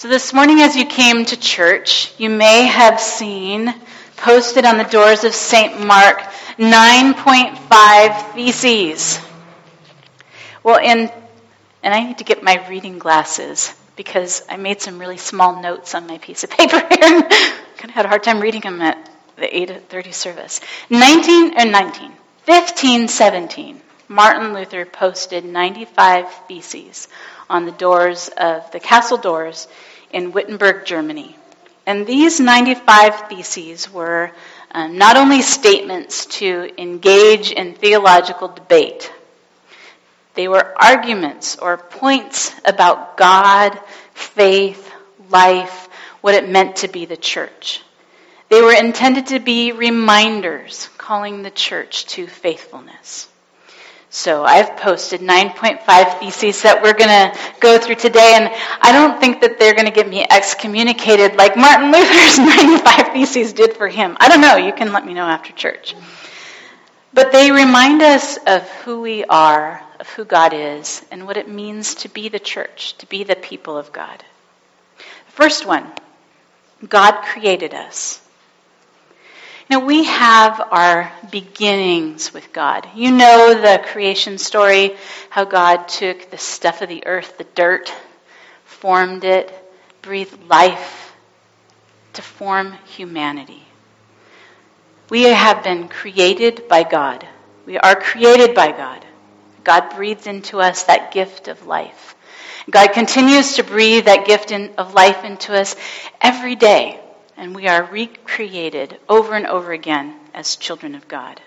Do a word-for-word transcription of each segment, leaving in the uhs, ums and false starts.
So this morning as you came to church, you may have seen posted on the doors of Saint Mark nine point five theses. Well, in, and I need to get my reading glasses because I made some really small notes on my piece of paper here and kind of had a hard time reading them at the eight thirty service. nineteen, or nineteen, fifteen seventeen, Martin Luther posted ninety-five theses on the doors of the castle doors in Wittenberg, Germany. And these ninety-five theses were um, not only statements to engage in theological debate, they were arguments or points about God, faith, life, what it meant to be the church. They were intended to be reminders calling the church to faithfulness. So I've posted nine point five theses that we're going to go through today, and I don't think that they're going to get me excommunicated like Martin Luther's ninety-five theses did for him. I don't know. You can let me know after church. But they remind us of who we are, of who God is, and what it means to be the church, to be the people of God. The first one, God created us. Now, we have our beginnings with God. You know the creation story, how God took the stuff of the earth, the dirt, formed it, breathed life to form humanity. We have been created by God. We are created by God. God breathed into us that gift of life. God continues to breathe that gift in, of life into us every day. And we are recreated over and over again as children of God.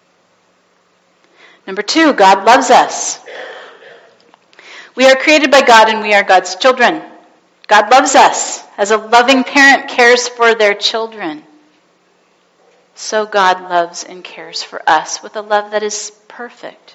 Number two, God loves us. We are created by God and we are God's children. God loves us as a loving parent cares for their children. So God loves and cares for us with a love that is perfect.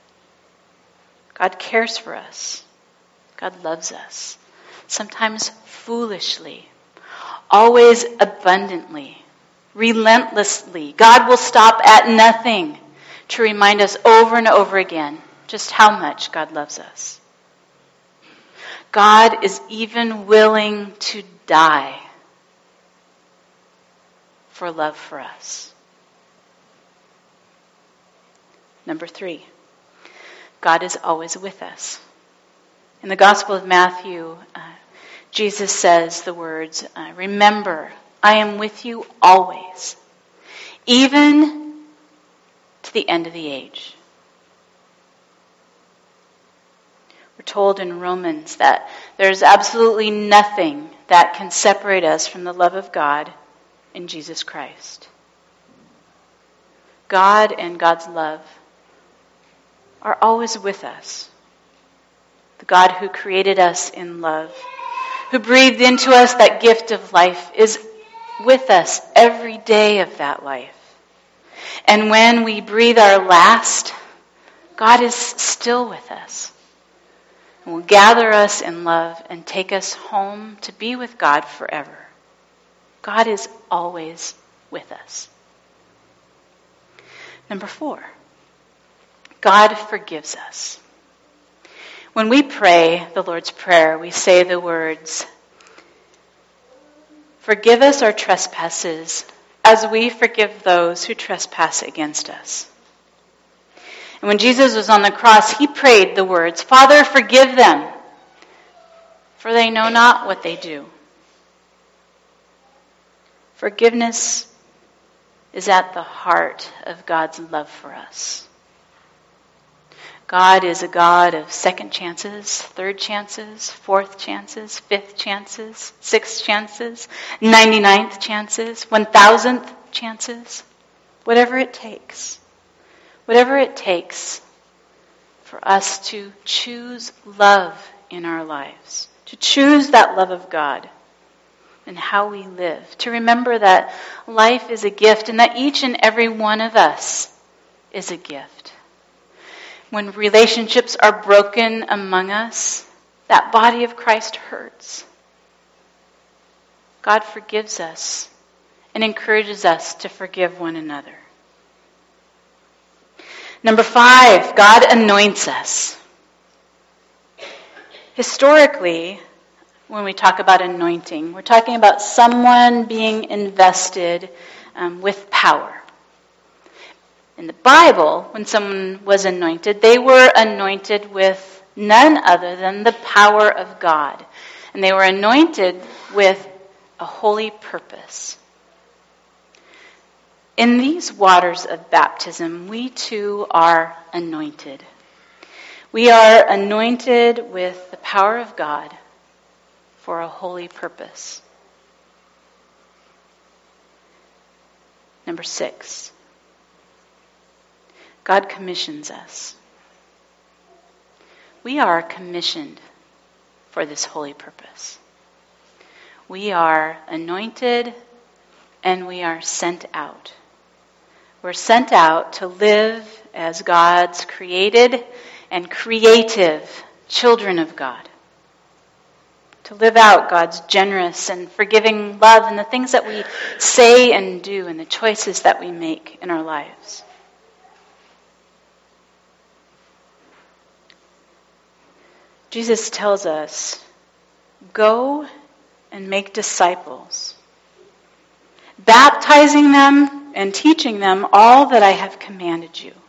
God cares for us. God loves us. Sometimes foolishly. Always abundantly, relentlessly. God will stop at nothing to remind us over and over again just how much God loves us. God is even willing to die for love for us. Number three, God is always with us. In the Gospel of Matthew, uh, Jesus says the words, uh, remember, I am with you always, even to the end of the age. We're told in Romans that there's absolutely nothing that can separate us from the love of God in Jesus Christ. God and God's love are always with us. The God who created us in love, who breathed into us that gift of life, is with us every day of that life. And when we breathe our last, God is still with us and will gather us in love and take us home to be with God forever. God is always with us. Number four, God forgives us. When we pray the Lord's Prayer, we say the words, forgive us our trespasses as we forgive those who trespass against us. And when Jesus was on the cross, he prayed the words, Father, forgive them, for they know not what they do. Forgiveness is at the heart of God's love for us. God is a God of second chances, third chances, fourth chances, fifth chances, sixth chances, ninety-ninth chances, one thousandth chances, whatever it takes. Whatever it takes for us to choose love in our lives, to choose that love of God and how we live, to remember that life is a gift and that each and every one of us is a gift. When relationships are broken among us, that body of Christ hurts. God forgives us and encourages us to forgive one another. Number five, God anoints us. Historically, when we talk about anointing. We're talking about someone being invested um, with power. In the Bible, when someone was anointed, they were anointed with none other than the power of God. And they were anointed with a holy purpose. In these waters of baptism, we too are anointed. We are anointed with the power of God for a holy purpose. Number six, God commissions us. We are commissioned for this holy purpose. We are anointed and we are sent out. We're sent out to live as God's created and creative children of God. To live out God's generous and forgiving love in the things that we say and do and the choices that we make in our lives. Jesus tells us, go and make disciples, baptizing them and teaching them all that I have commanded you.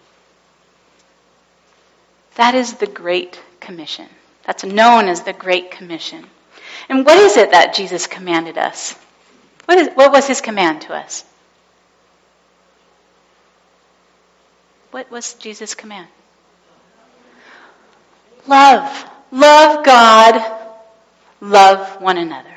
That is the Great Commission. That's known as the Great Commission. And what is it that Jesus commanded us? What is, what was his command to us? What was Jesus' command? Love. Love God. Love one another.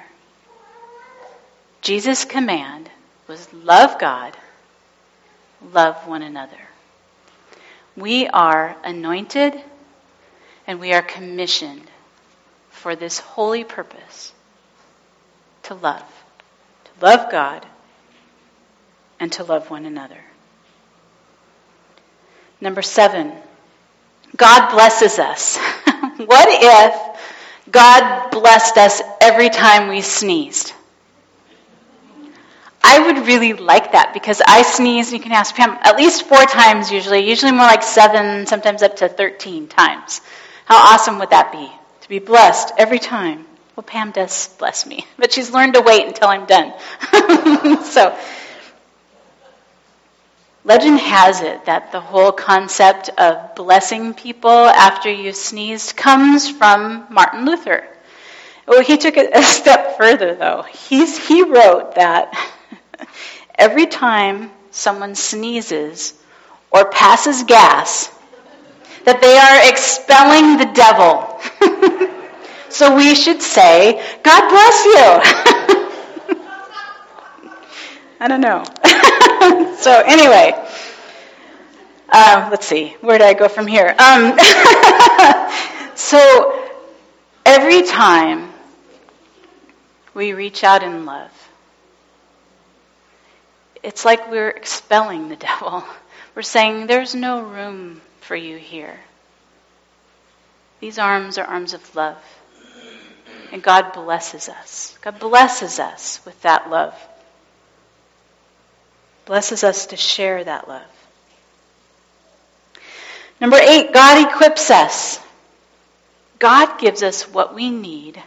Jesus' command was love God, love one another. We are anointed and we are commissioned for this holy purpose, to love, to love God and to love one another. Number seven, God blesses us. What if God blessed us every time we sneezed? I would really like that because I sneeze, you can ask Pam, at least four times usually, usually more like seven, sometimes up to thirteen times. How awesome would that be? To be blessed every time. Well, Pam does bless me, but she's learned to wait until I'm done. So, legend has it that the whole concept of blessing people after you sneezed comes from Martin Luther. Well, he took it a step further, though. He's, he wrote that every time someone sneezes or passes gas, that they are expelling the devil. So we should say, God bless you. I don't know. So anyway, uh, let's see. Where do I go from here? Um, so every time we reach out in love, it's like we're expelling the devil. We're saying, there's no room for you here. These arms are arms of love. And God blesses us. God blesses us with that love. Blesses us to share that love. Number eight, God equips us. God gives us what we need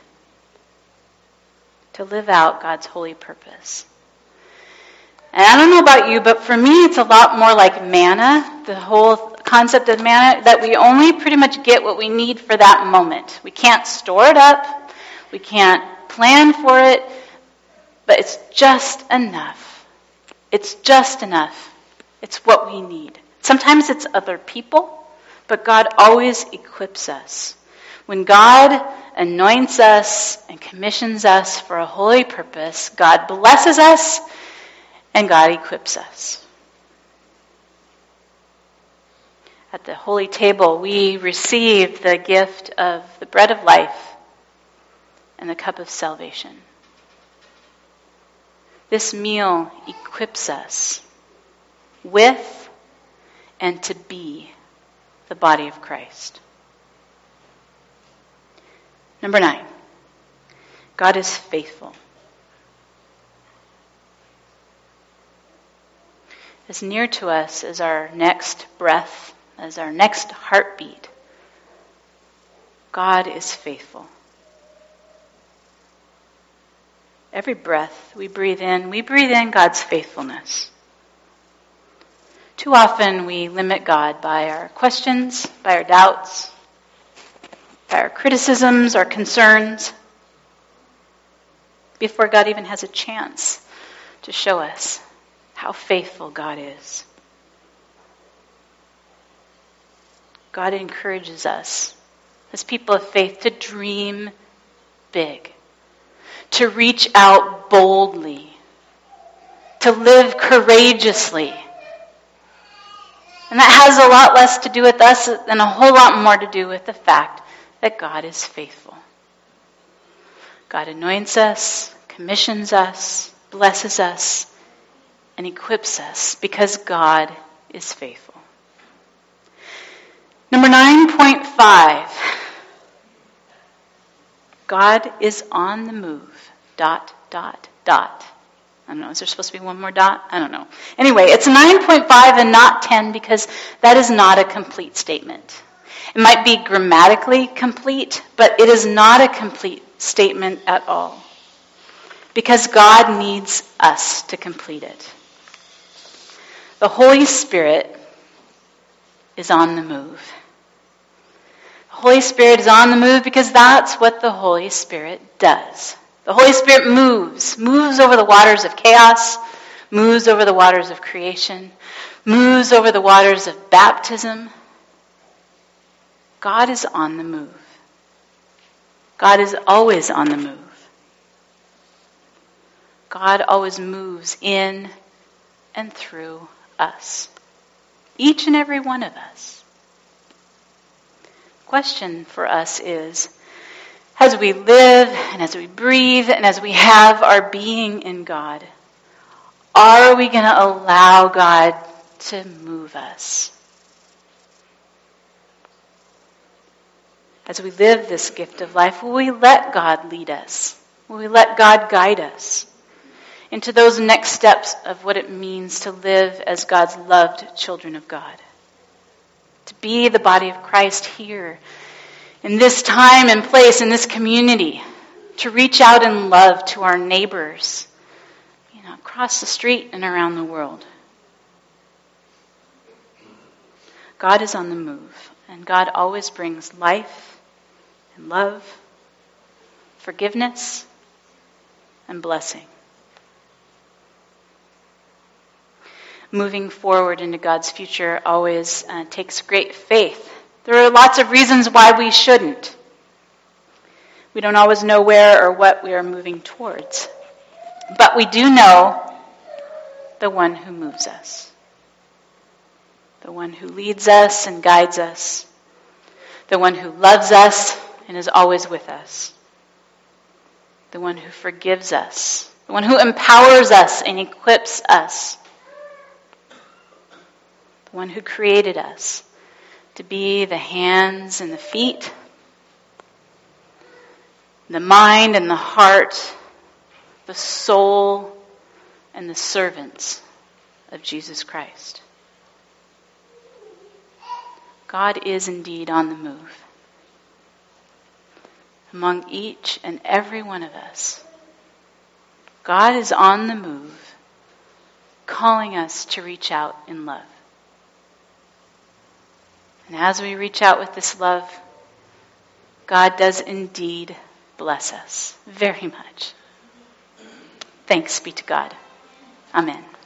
to live out God's holy purpose. And I don't know about you, but for me it's a lot more like manna, the whole concept of manna, that we only pretty much get what we need for that moment. We can't store it up, we can't plan for it, but it's just enough. It's just enough. It's what we need. Sometimes it's other people, but God always equips us. When God anoints us and commissions us for a holy purpose, God blesses us and God equips us. At the holy table, we receive the gift of the bread of life and the cup of salvation. This meal equips us with and to be the body of Christ. Number nine, God is faithful. As near to us as our next breath, as our next heartbeat, God is faithful. Every breath we breathe in, we breathe in God's faithfulness. Too often we limit God by our questions, by our doubts, by our criticisms, our concerns, before God even has a chance to show us how faithful God is. God encourages us as people of faith to dream big, to reach out boldly, to live courageously. And that has a lot less to do with us and a whole lot more to do with the fact that God is faithful. God anoints us, commissions us, blesses us, and equips us because God is faithful. Number nine point five. God is on the move. Dot, dot, dot. I don't know, is there supposed to be one more dot? I don't know. Anyway, it's nine point five and not ten because that is not a complete statement. It might be grammatically complete, but it is not a complete statement at all. Because God needs us to complete it. The Holy Spirit is on the move. The Holy Spirit is on the move because that's what the Holy Spirit does. The Holy Spirit moves, moves over the waters of chaos, moves over the waters of creation, moves over the waters of baptism. God is on the move. God is always on the move. God always moves in and through us. Each and every one of us. The question for us is, as we live and as we breathe and as we have our being in God, are we going to allow God to move us? As we live this gift of life, will we let God lead us? Will we let God guide us into those next steps of what it means to live as God's loved children of God? To be the body of Christ here, in this time and place, in this community, to reach out in love to our neighbors, you know, across the street and around the world. God is on the move, and God always brings life and love, forgiveness, and blessing. Moving forward into God's future always uh, takes great faith. There are lots of reasons why we shouldn't. We don't always know where or what we are moving towards. But we do know the one who moves us. The one who leads us and guides us. The one who loves us and is always with us. The one who forgives us. The one who empowers us and equips us. The one who created us to be the hands and the feet, the mind and the heart, the soul and the servants of Jesus Christ. God is indeed on the move among each and every one of us. God is on the move, calling us to reach out in love. And as we reach out with this love, God does indeed bless us very much. Thanks be to God. Amen.